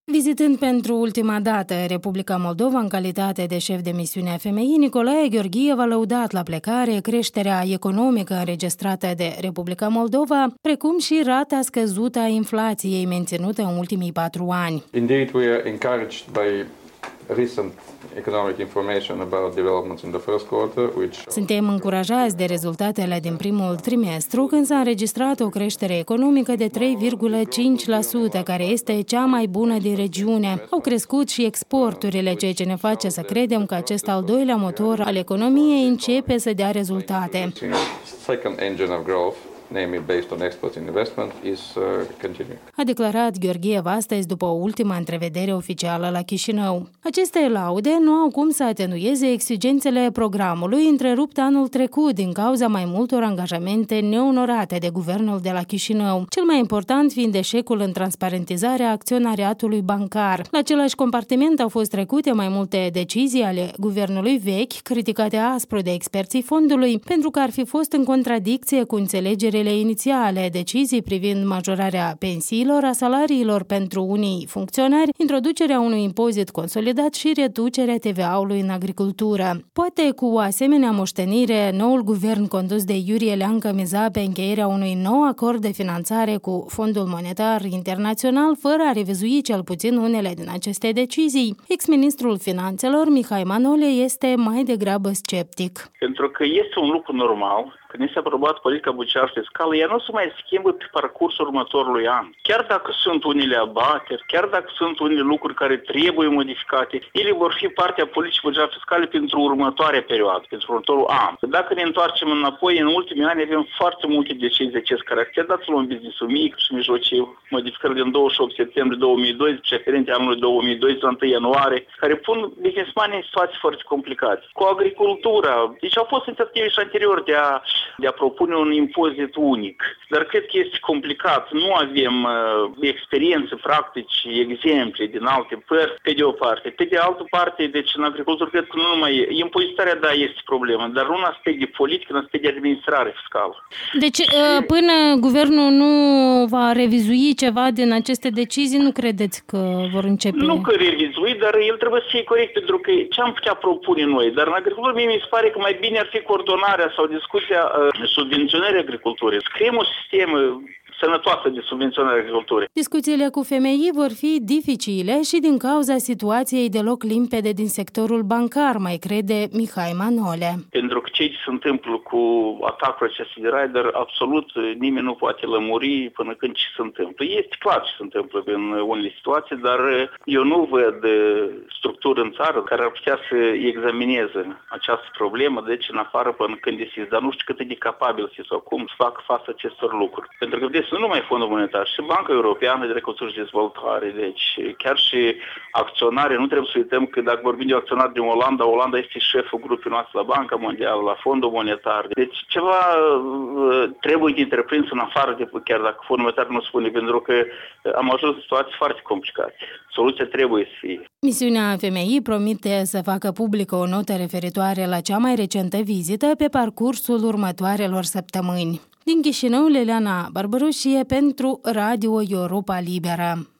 Vizitând pentru ultima dată Republica Moldova în calitate de șef de misiune a FMI, Nicolae Gheorghiev a lăudat la plecare creșterea economică înregistrată de Republica Moldova, precum și rata scăzută a inflației menținută în ultimii 4 ani. Indeed, we are encouraged by recent economic information about developments in the first quarter, Suntem încurajați de rezultatele din primul trimestru, când s-a înregistrat o creștere economică de 3,5%, care este cea mai bună din regiune. Au crescut și exporturile, ceea ce ne face să credem că acest al doilea motor al economiei începe să dea rezultate. second engine of growth, namely based on exports and investment, is continuing. A declarat Gheorghiev astăzi după o ultimă întrevedere oficială la Chișinău. Aceste laude nu au cum să atenueze exigențele programului întrerupt anul trecut din cauza mai multor angajamente neonorate de guvernul de la Chișinău, cel mai important fiind eșecul în transparentizarea acționariatului bancar. La același compartiment au fost trecute mai multe decizii ale guvernului vechi, criticate aspru de experții fondului, pentru că ar fi fost în contradicție cu înțelegerile inițiale, decizii privind majorarea pensiilor, a salariilor pentru unii funcționari, introducerea unui impozit consolidat și reducerea TVA-ului în agricultură. Poate cu o asemenea moștenire, noul guvern condus de Iurie Leancă miza pe încheierea unui nou acord de finanțare cu Fondul Monetar Internațional, fără a revizui cel puțin unele din aceste decizii. Ex-ministrul Finanțelor, Mihai Manole, este mai degrabă sceptic. Pentru că este un lucru normal. Când este aprobat politica bugetară fiscală, ea nu se mai schimbă pe parcursul următorului an. Chiar dacă sunt unele abateri, chiar dacă sunt unele lucruri care trebuie modificate, ele vor fi partea politicii bugetare fiscale pentru următoarea perioadă, pentru următorul an. Dacă ne întoarcem înapoi, în ultimii ani avem foarte multe decizii de acest caracter, dați-l un business-ul mic și mijlociu, modificări din 28 septembrie 2012, referente anului 2012, 1 ianuarie, care pun businessmanii în situații foarte complicate. Cu agricultura, deci au fost inițiative și anterior de a propune un impozit unic. Dar cred că este complicat. Nu avem experiențe, practici, exemple din alte părți, pe de o parte. Pe de altă parte, deci în agricultură cred că nu numai impozitarea, da, este problemă, dar un aspect de politică, un aspect de administrare fiscală. Deci, până guvernul nu va revizui ceva din aceste decizii, nu credeți că vor începe? Nu că revizui, dar el trebuie să fie corect, pentru că ce am putea propune noi? Dar în agricultură mie mi se pare că mai bine ar fi coordonarea sau discuția subvenționării agriculturii. Scriem un sistem sănătoasă de subvenționare agriculturii. Discuțiile cu FMI vor fi dificile și din cauza situației deloc limpede din sectorul bancar, mai crede Mihai Manole. Pentru că ce se întâmplă cu atacul acesta de rider, absolut nimeni nu poate lămuri până când ce se întâmplă. Este clar ce se întâmplă în unele situații, dar eu nu văd structură în țară care ar putea să examineze această problemă, deci în afară până când decide, dar nu știu cât de capabil sau cum să facă față acestor lucruri. Pentru că nu numai Fondul Monetar, și Banca Europeană de Reconstrucție și Dezvoltare, deci chiar și acționare, nu trebuie să uităm că dacă vorbim de acționar din Olanda, Olanda este șeful grupului noastră la Banca Mondială, la Fondul Monetar. Deci ceva trebuie de întreprins în afară de chiar dacă Fondul Monetar nu spune, pentru că am ajuns în situații foarte complicate. Soluția trebuie să fie. Misiunea FMI promite să facă publică o notă referitoare la cea mai recentă vizită pe parcursul următoarelor săptămâni. Din Chișinău, Leleana Barbaroșie pentru Radio Europa Liberă.